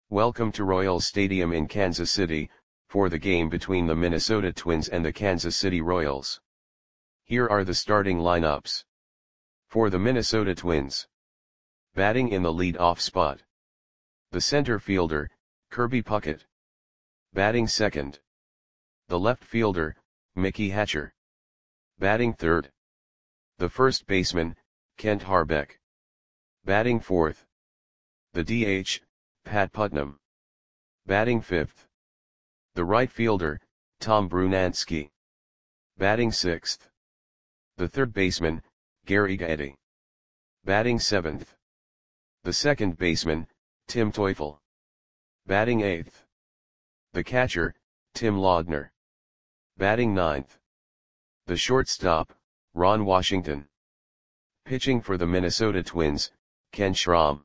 Welcome to Royals Stadium in Kansas City, for the game between the Minnesota Twins and the Kansas City Royals. Here are the starting lineups. For the Minnesota Twins. Batting in the lead-off spot. The center fielder, Kirby Puckett. Batting second. The left fielder, Mickey Hatcher. Batting third. The first baseman, Kent Hrbek. Batting fourth. The DH, Pat Putnam. Batting fifth. The right fielder, Tom Brunansky. Batting sixth. The third baseman, Gary Gaetti. Batting seventh. The second baseman, Tim Teufel. Batting eighth. The catcher, Tim Laudner. Batting ninth. The shortstop, Ron Washington. Pitching for the Minnesota Twins, Ken Schramm.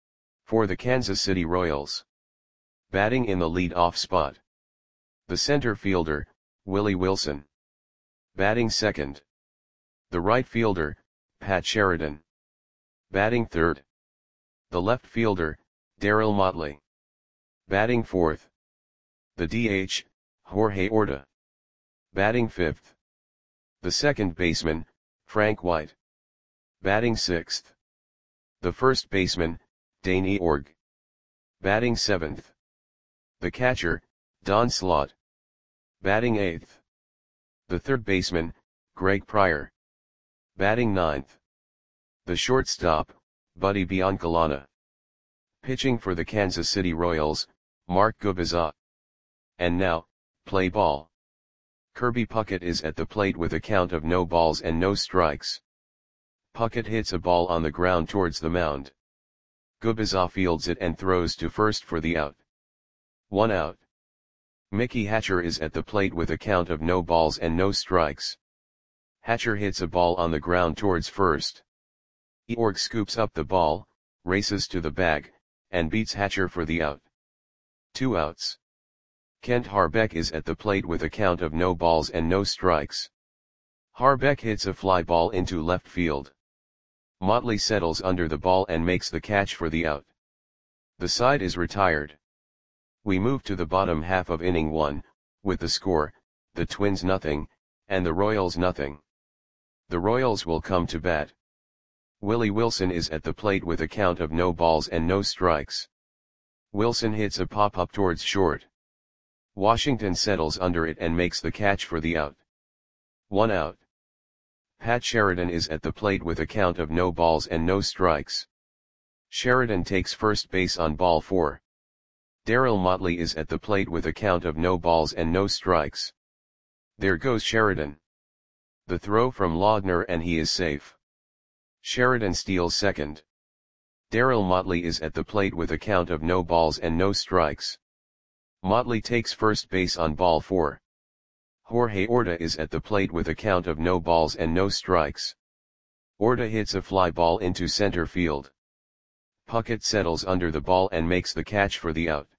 For the Kansas City Royals. Batting in the lead-off spot. The center fielder, Willie Wilson. Batting second. The right fielder, Pat Sheridan. Batting third. The left fielder, Darryl Motley. Batting fourth. The DH, Jorge Orta. Batting fifth. The second baseman, Frank White. Batting sixth. The first baseman, Dane Eorg. Batting seventh. The catcher, Don Slaught. Batting eighth. The third baseman, Greg Pryor. Batting ninth. The shortstop, Buddy Biancalana. Pitching for the Kansas City Royals, Mark Gubicza. And now, play ball. Kirby Puckett is at the plate with a count of no balls and no strikes. Puckett hits a ball on the ground towards the mound. Gubicza fields it and throws to first for the out. 1 out. Mickey Hatcher is at the plate with a count of no balls and no strikes. Hatcher hits a ball on the ground towards first. Eorg scoops up the ball, races to the bag, and beats Hatcher for the out. 2 outs. Kent Hrbek is at the plate with a count of no balls and no strikes. Hrbek hits a fly ball into left field. Motley settles under the ball and makes the catch for the out. The side is retired. We move to the bottom half of inning 1, with the score, the Twins nothing, and the Royals nothing. The Royals will come to bat. Willie Wilson is at the plate with a count of no balls and no strikes. Wilson hits a pop-up towards short. Washington settles under it and makes the catch for the out. 1 out. Pat Sheridan is at the plate with a count of no balls and no strikes. Sheridan takes first base on ball 4. Darryl Motley is at the plate with a count of no balls and no strikes. There goes Sheridan. The throw from Laudner and he is safe. Sheridan steals second. Darryl Motley is at the plate with a count of no balls and no strikes. Motley takes first base on ball 4. Jorge Orta is at the plate with a count of no balls and no strikes. Orta hits a fly ball into center field. Puckett settles under the ball and makes the catch for the out.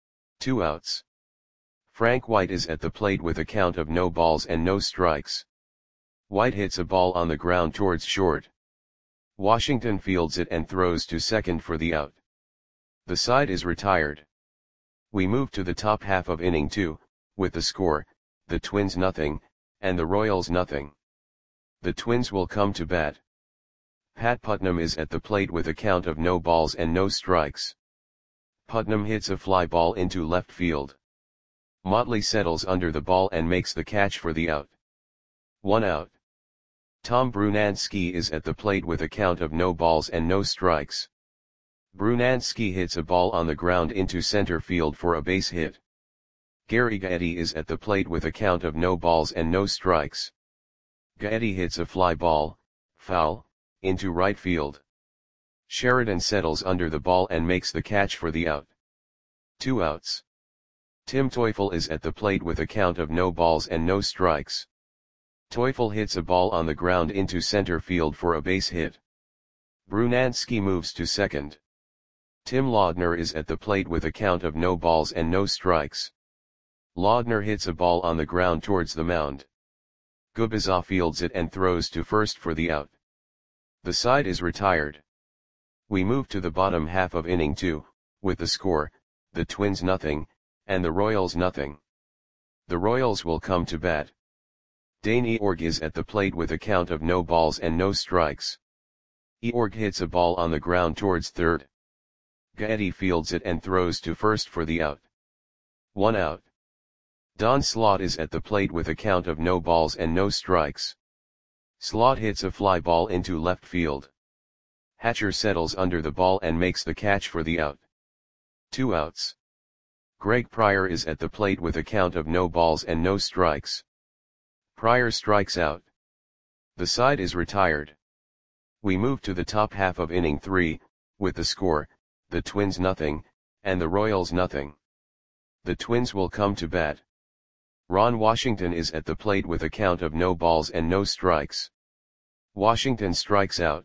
2 outs. Frank White is at the plate with a count of no balls and no strikes. White hits a ball on the ground towards short. Washington fields it and throws to second for the out. The side is retired. We move to the top half of inning 2, with the score, the Twins nothing, and the Royals nothing. The Twins will come to bat. Pat Putnam is at the plate with a count of no balls and no strikes. Putnam hits a fly ball into left field. Motley settles under the ball and makes the catch for the out. 1 out. Tom Brunansky is at the plate with a count of no balls and no strikes. Brunansky hits a ball on the ground into center field for a base hit. Gary Gaetti is at the plate with a count of no balls and no strikes. Gaetti hits a fly ball, foul, into right field. Sheridan settles under the ball and makes the catch for the out. 2 outs. Tim Teufel is at the plate with a count of no balls and no strikes. Teufel hits a ball on the ground into center field for a base hit. Brunansky moves to second. Tim Laudner is at the plate with a count of no balls and no strikes. Laudner hits a ball on the ground towards the mound. Gubicza fields it and throws to first for the out. The side is retired. We move to the bottom half of inning 2, with the score, the Twins nothing, and the Royals nothing. The Royals will come to bat. Dane Eorg is at the plate with a count of no balls and no strikes. Eorg hits a ball on the ground towards third. Gaetti fields it and throws to first for the out. 1 out. Don Slaught is at the plate with a count of no balls and no strikes. Slaught hits a fly ball into left field. Hatcher settles under the ball and makes the catch for the out. 2 outs. Greg Pryor is at the plate with a count of no balls and no strikes. Pryor strikes out. The side is retired. We move to the top half of inning 3, with the score, the Twins nothing, and the Royals nothing. The Twins will come to bat. Ron Washington is at the plate with a count of no balls and no strikes. Washington strikes out.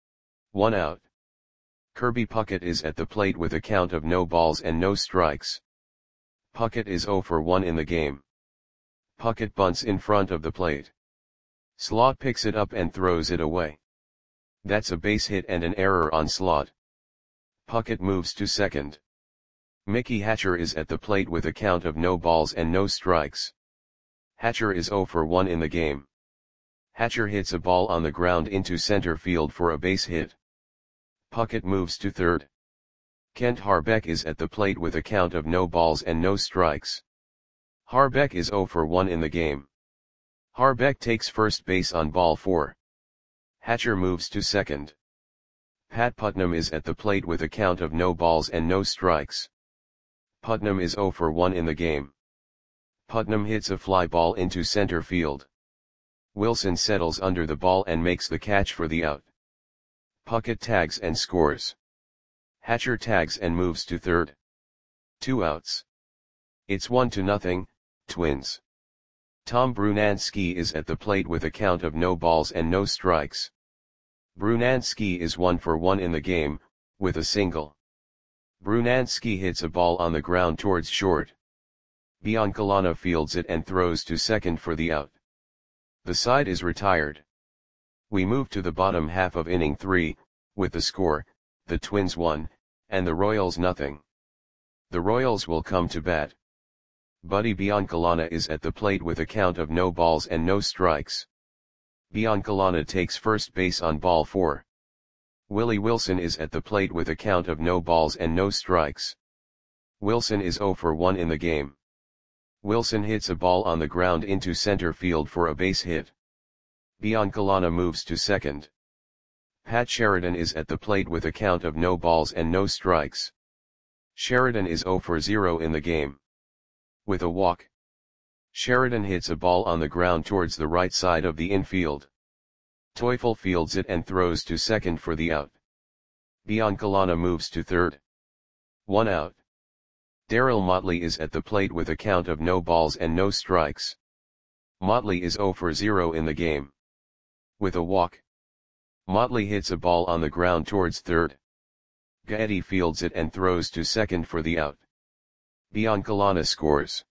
1 out. Kirby Puckett is at the plate with a count of no balls and no strikes. Puckett is 0 for 1 in the game. Puckett bunts in front of the plate. Slaught picks it up and throws it away. That's a base hit and an error on Slaught. Puckett moves to second. Mickey Hatcher is at the plate with a count of no balls and no strikes. Hatcher is 0 for 1 in the game. Hatcher hits a ball on the ground into center field for a base hit. Puckett moves to third. Kent Harbeck is at the plate with a count of no balls and no strikes. Harbeck is 0 for 1 in the game. Harbeck takes first base on ball 4. Hatcher moves to second. Pat Putnam is at the plate with a count of no balls and no strikes. Putnam is 0 for 1 in the game. Putnam hits a fly ball into center field. Wilson settles under the ball and makes the catch for the out. Puckett tags and scores. Hatcher tags and moves to third. 2 outs. It's 1-0, Twins. Tom Brunansky is at the plate with a count of no balls and no strikes. Brunansky is 1 for 1 in the game, with a single. Brunansky hits a ball on the ground towards short. Biancalana fields it and throws to second for the out. The side is retired. We move to the bottom half of inning 3, with the score, the Twins 1, and the Royals nothing. The Royals will come to bat. Buddy Biancalana is at the plate with a count of no balls and no strikes. Biancalana takes first base on ball 4. Willie Wilson is at the plate with a count of no balls and no strikes. Wilson is 0 for 1 in the game. Wilson hits a ball on the ground into center field for a base hit. Biancalana moves to second. Pat Sheridan is at the plate with a count of no balls and no strikes. Sheridan is 0 for 0 in the game. With a walk. Sheridan hits a ball on the ground towards the right side of the infield. Teufel fields it and throws to second for the out. Biancalana moves to third. 1 out. Darryl Motley is at the plate with a count of no balls and no strikes. Motley is 0 for 0 in the game. With a walk. Motley hits a ball on the ground towards third. Gaetti fields it and throws to second for the out. Biancalana scores.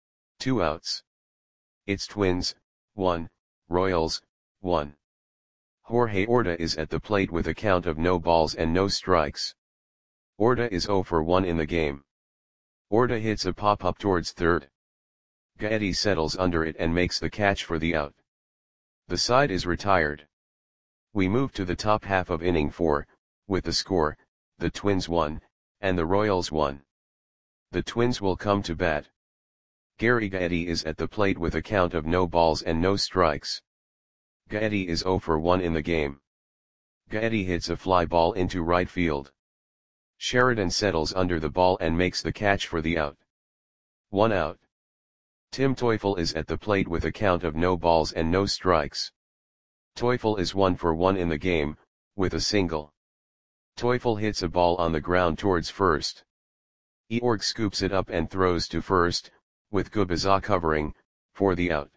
2 outs. It's Twins, 1, Royals, 1. Jorge Orta is at the plate with a count of no balls and no strikes. Orta is 0 for 1 in the game. Orta hits a pop-up towards third. Gaetti settles under it and makes the catch for the out. The side is retired. We move to the top half of inning 4, with the score, the Twins 1, and the Royals 1. The Twins will come to bat. Gary Gaetti is at the plate with a count of no balls and no strikes. Gaetti is 0 for 1 in the game. Gaetti hits a fly ball into right field. Sheridan settles under the ball and makes the catch for the out. 1 out. Tim Teufel is at the plate with a count of no balls and no strikes. Teufel is 1 for 1 in the game, with a single. Teufel hits a ball on the ground towards first. Eorg scoops it up and throws to first, with Gubiza covering, for the out.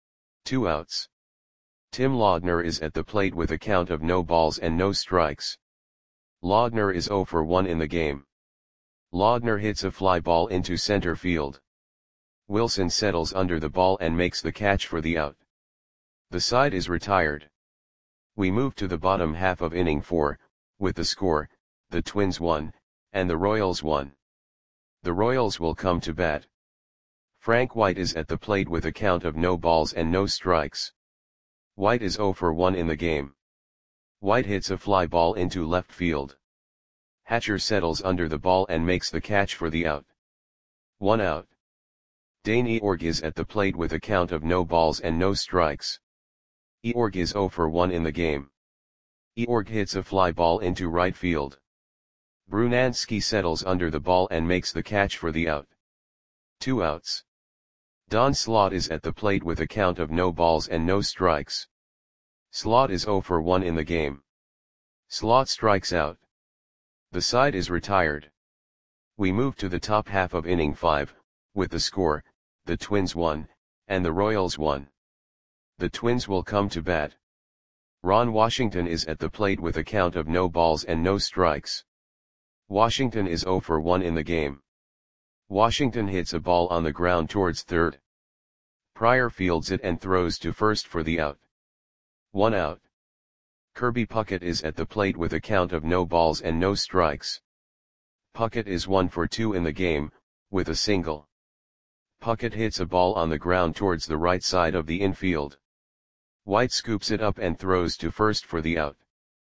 2 outs. Tim Laudner is at the plate with a count of no balls and no strikes. Laudner is 0 for 1 in the game. Laudner hits a fly ball into center field. Wilson settles under the ball and makes the catch for the out. The side is retired. We move to the bottom half of inning 4, with the score, the Twins 1, and the Royals 1. The Royals will come to bat. Frank White is at the plate with a count of no balls and no strikes. White is 0 for 1 in the game. White hits a fly ball into left field. Hatcher settles under the ball and makes the catch for the out. 1 out. Dane Eorg is at the plate with a count of no balls and no strikes. Eorg is 0 for 1 in the game. Eorg hits a fly ball into right field. Brunansky settles under the ball and makes the catch for the out. 2 outs. Don Slaught is at the plate with a count of no balls and no strikes. Slaught is 0 for 1 in the game. Slaught strikes out. The side is retired. We move to the top half of inning 5, with the score, the Twins 1, and the Royals 1. The Twins will come to bat. Ron Washington is at the plate with a count of no balls and no strikes. Washington is 0 for 1 in the game. Washington hits a ball on the ground towards third. Pryor fields it and throws to first for the out. 1 out. Kirby Puckett is at the plate with a count of no balls and no strikes. Puckett is 1 for 2 in the game, with a single. Puckett hits a ball on the ground towards the right side of the infield. White scoops it up and throws to first for the out.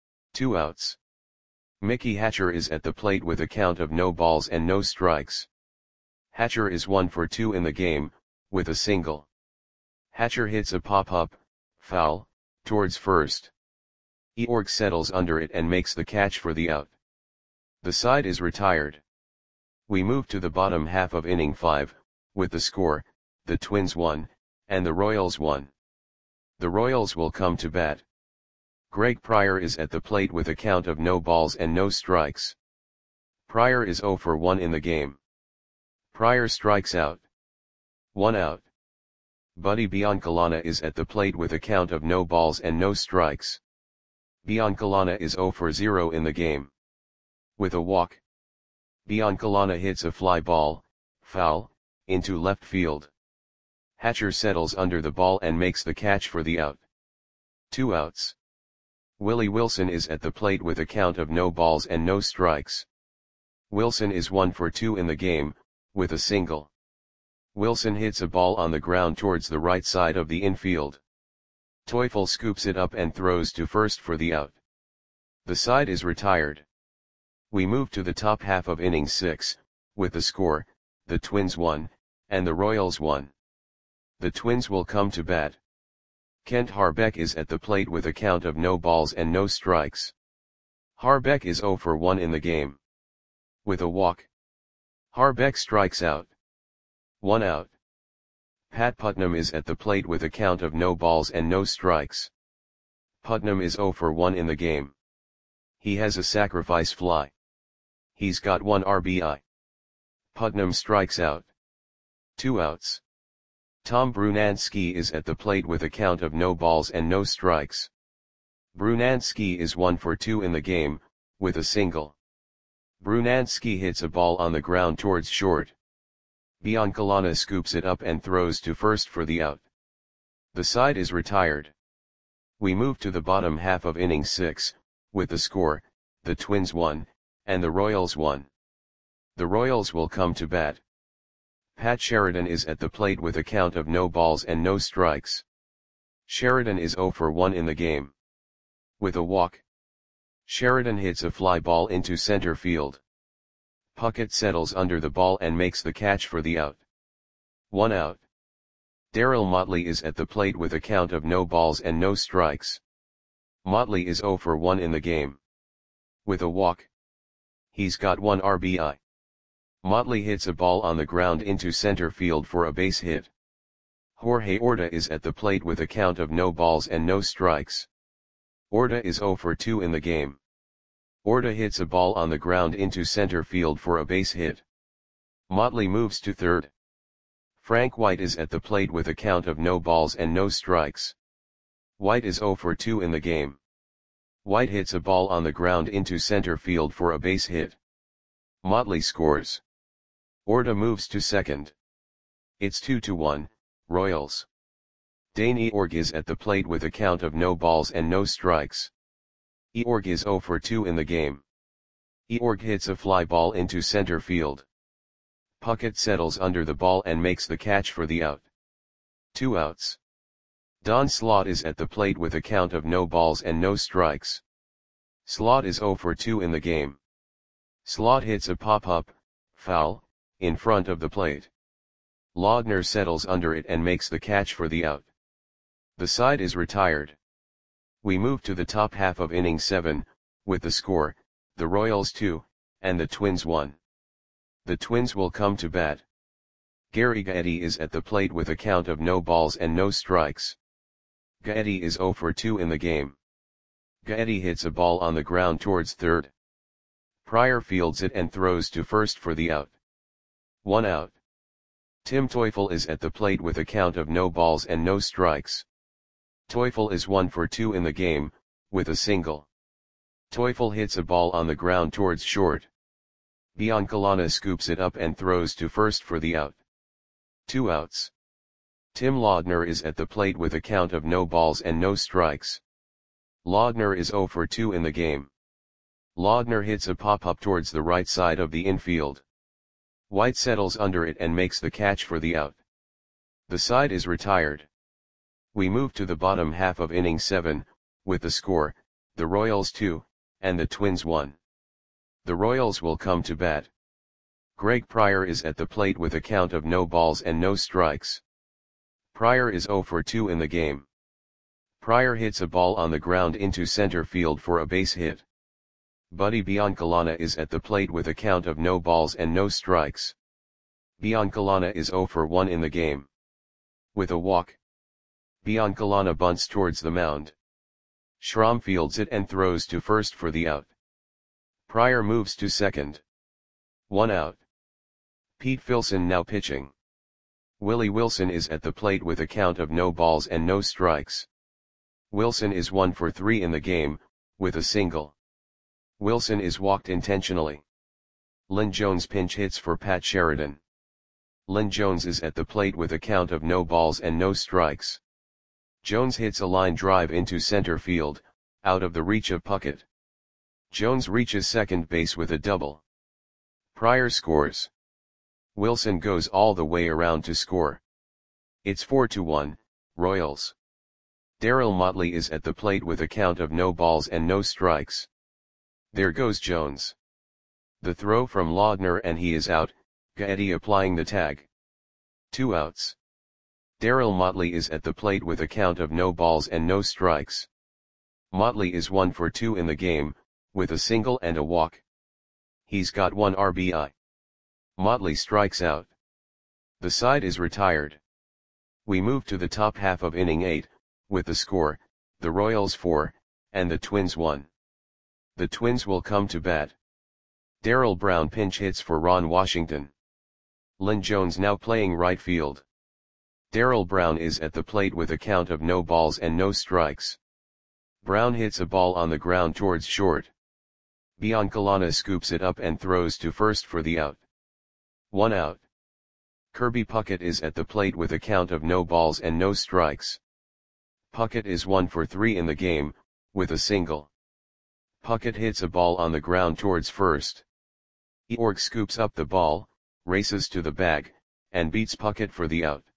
2 outs. Mickey Hatcher is at the plate with a count of no balls and no strikes. Hatcher is 1 for 2 in the game, with a single. Hatcher hits a pop-up, foul, towards first. Eorg settles under it and makes the catch for the out. The side is retired. We move to the bottom half of inning 5, with the score, the Twins 1, and the Royals 1. The Royals will come to bat. Greg Pryor is at the plate with a count of no balls and no strikes. Pryor is 0 for 1 in the game. Pryor strikes out. 1 out. Buddy Biancalana is at the plate with a count of no balls and no strikes. Biancalana is 0 for 0 in the game. With a walk. Biancalana hits a fly ball, foul, into left field. Hatcher settles under the ball and makes the catch for the out. 2 outs. Willie Wilson is at the plate with a count of no balls and no strikes. Wilson is 1 for 2 in the game, with a single. Wilson hits a ball on the ground towards the right side of the infield. Teufel scoops it up and throws to first for the out. The side is retired. We move to the top half of inning 6, with the score, the Twins 1, and the Royals 1. The Twins will come to bat. Kent Harbeck is at the plate with a count of no balls and no strikes. Harbeck is 0 for 1 in the game. With a walk. Harbeck strikes out. 1 out. Pat Putnam is at the plate with a count of no balls and no strikes. Putnam is 0 for 1 in the game. He has a sacrifice fly. He's got 1 RBI. Putnam strikes out. 2 outs. Tom Brunansky is at the plate with a count of no balls and no strikes. Brunansky is 1 for 2 in the game, with a single. Brunansky hits a ball on the ground towards short. Biancalana scoops it up and throws to first for the out. The side is retired. We move to the bottom half of inning 6, with the score, the Twins 1, and the Royals 1. The Royals will come to bat. Pat Sheridan is at the plate with a count of no balls and no strikes. Sheridan is 0 for 1 in the game. With a walk. Sheridan hits a fly ball into center field. Puckett settles under the ball and makes the catch for the out. 1 out. Darryl Motley is at the plate with a count of no balls and no strikes. Motley is 0 for 1 in the game. With a walk. He's got 1 RBI. Motley hits a ball on the ground into center field for a base hit. Jorge Orta is at the plate with a count of no balls and no strikes. Orta is 0 for 2 in the game. Orta hits a ball on the ground into center field for a base hit. Motley moves to third. Frank White is at the plate with a count of no balls and no strikes. White is 0 for 2 in the game. White hits a ball on the ground into center field for a base hit. Motley scores. Orta moves to second. It's 2-1, Royals. Dane Eorg is at the plate with a count of no balls and no strikes. Eorg is 0 for 2 in the game. Eorg hits a fly ball into center field. Puckett settles under the ball and makes the catch for the out. 2 outs. Don Slaught is at the plate with a count of no balls and no strikes. Slaught is 0 for 2 in the game. Slaught hits a pop-up, foul, in front of the plate. Laudner settles under it and makes the catch for the out. The side is retired. We move to the top half of inning 7, with the score, the Royals 2, and the Twins 1. The Twins will come to bat. Gary Gaetti is at the plate with a count of no balls and no strikes. Gaetti is 0 for 2 in the game. Gaetti hits a ball on the ground towards third. Pryor fields it and throws to first for the out. 1 out. Tim Teufel is at the plate with a count of no balls and no strikes. Teufel is 1 for 2 in the game, with a single. Teufel hits a ball on the ground towards short. Biancalana scoops it up and throws to first for the out. 2 outs. Tim Laudner is at the plate with a count of no balls and no strikes. Laudner is 0 for 2 in the game. Laudner hits a pop-up towards the right side of the infield. White settles under it and makes the catch for the out. The side is retired. We move to the bottom half of inning 7, with the score, the Royals 2, and the Twins 1. The Royals will come to bat. Greg Pryor is at the plate with a count of no balls and no strikes. Pryor is 0 for 2 in the game. Pryor hits a ball on the ground into center field for a base hit. Buddy Biancalana is at the plate with a count of no balls and no strikes. Biancalana is 0 for 1 in the game. With a walk, Biancalana bunts towards the mound. Schramm fields it and throws to first for the out. Pryor moves to second. 1 out. Pete Filson now pitching. Willie Wilson is at the plate with a count of no balls and no strikes. Wilson is 1 for 3 in the game, with a single. Wilson is walked intentionally. Lynn Jones pinch hits for Pat Sheridan. Lynn Jones is at the plate with a count of no balls and no strikes. Jones hits a line drive into center field, out of the reach of Puckett. Jones reaches second base with a double. Pryor scores. Wilson goes all the way around to score. It's 4-1, Royals. Darryl Motley is at the plate with a count of no balls and no strikes. There goes Jones. The throw from Laudner and he is out, Gaetti applying the tag. 2 outs. Darryl Motley is at the plate with a count of no balls and no strikes. Motley is 1 for 2 in the game, with a single and a walk. He's got 1 RBI. Motley strikes out. The side is retired. We move to the top half of inning 8, with the score, the Royals 4, and the Twins 1. The Twins will come to bat. Darrell Brown pinch hits for Ron Washington. Lynn Jones now playing right field. Darrell Brown is at the plate with a count of no balls and no strikes. Brown hits a ball on the ground towards short. Biancalana scoops it up and throws to first for the out. 1 out. Kirby Puckett is at the plate with a count of no balls and no strikes. Puckett is 1 for 3 in the game, with a single. Puckett hits a ball on the ground towards first. Eorg scoops up the ball, races to the bag, and beats Puckett for the out.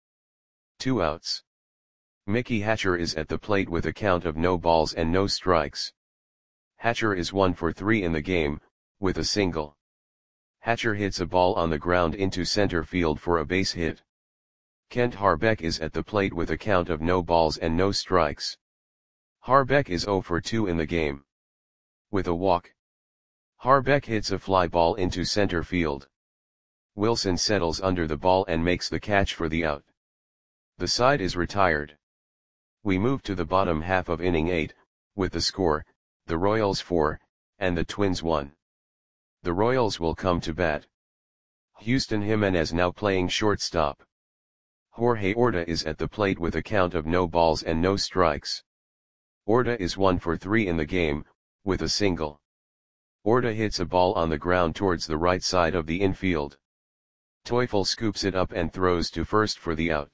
2 outs. Mickey Hatcher is at the plate with a count of no balls and no strikes. Hatcher is 1 for 3 in the game, with a single. Hatcher hits a ball on the ground into center field for a base hit. Kent Harbeck is at the plate with a count of no balls and no strikes. Harbeck is 0 for 2 in the game. With a walk, Harbeck hits a fly ball into center field. Wilson settles under the ball and makes the catch for the out. The side is retired. We move to the bottom half of inning 8, with the score, the Royals 4, and the Twins 1. The Royals will come to bat. Houston Jimenez now playing shortstop. Jorge Orta is at the plate with a count of no balls and no strikes. Orta is 1 for 3 in the game, with a single. Orta hits a ball on the ground towards the right side of the infield. Teufel scoops it up and throws to first for the out.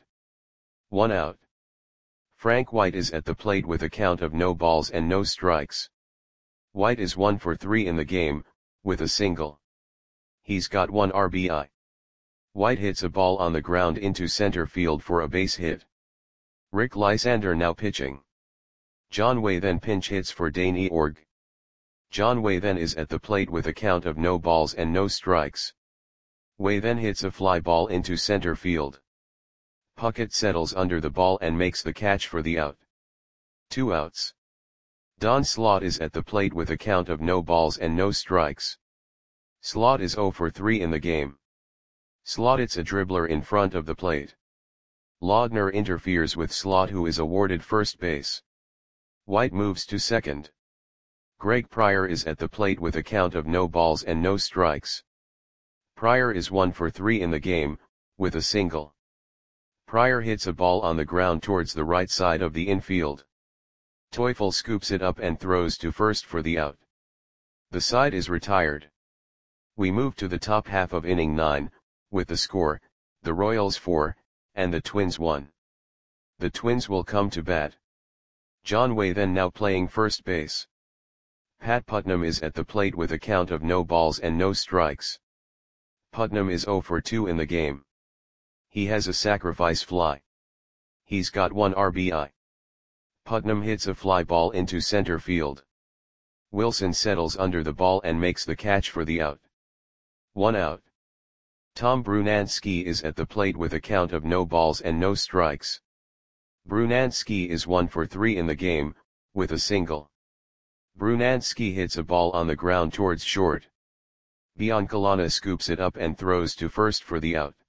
1 out. Frank White is at the plate with a count of no balls and no strikes. White is 1 for 3 in the game, with a single. He's got 1 RBI. White hits a ball on the ground into center field for a base hit. Rick Lysander now pitching. John Way then pinch hits for Dane Eorg. John Way then is at the plate with a count of no balls and no strikes. Way then hits a fly ball into center field. Puckett settles under the ball and makes the catch for the out. 2 outs. Don Slaught is at the plate with a count of no balls and no strikes. Slaught is 0 for 3 in the game. Slaught hits a dribbler in front of the plate. Laudner interferes with Slaught, who is awarded first base. White moves to second. Greg Pryor is at the plate with a count of no balls and no strikes. Pryor is 1 for 3 in the game, with a single. Pryor hits a ball on the ground towards the right side of the infield. Teufel scoops it up and throws to first for the out. The side is retired. We move to the top half of inning 9, with the score, the Royals 4, and the Twins 1. The Twins will come to bat. John Way then now playing first base. Pat Putnam is at the plate with a count of no balls and no strikes. Putnam is 0 for 2 in the game. He has a sacrifice fly. He's got 1 RBI. Putnam hits a fly ball into center field. Wilson settles under the ball and makes the catch for the out. 1 out. Tom Brunansky is at the plate with a count of no balls and no strikes. Brunansky is 1 for 3 in the game, with a single. Brunansky hits a ball on the ground towards short. Biancalana scoops it up and throws to first for the out.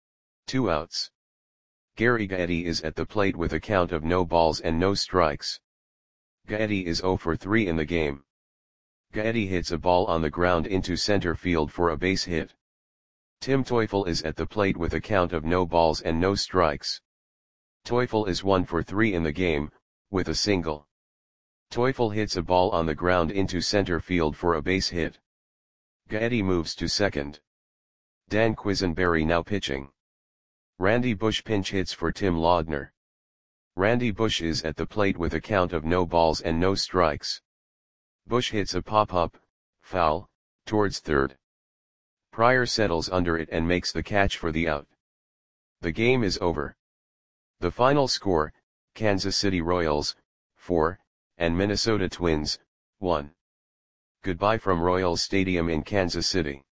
2 outs. Gary Gaetti is at the plate with a count of no balls and no strikes. Gaetti is 0 for 3 in the game. Gaetti hits a ball on the ground into center field for a base hit. Tim Teufel is at the plate with a count of no balls and no strikes. Teufel is 1 for 3 in the game, with a single. Teufel hits a ball on the ground into center field for a base hit. Gaetti moves to second. Dan Quisenberry now pitching. Randy Bush pinch hits for Tim Laudner. Randy Bush is at the plate with a count of no balls and no strikes. Bush hits a pop-up, foul, towards third. Pryor settles under it and makes the catch for the out. The game is over. The final score, Kansas City Royals, 4, and Minnesota Twins, 1. Goodbye from Royals Stadium in Kansas City.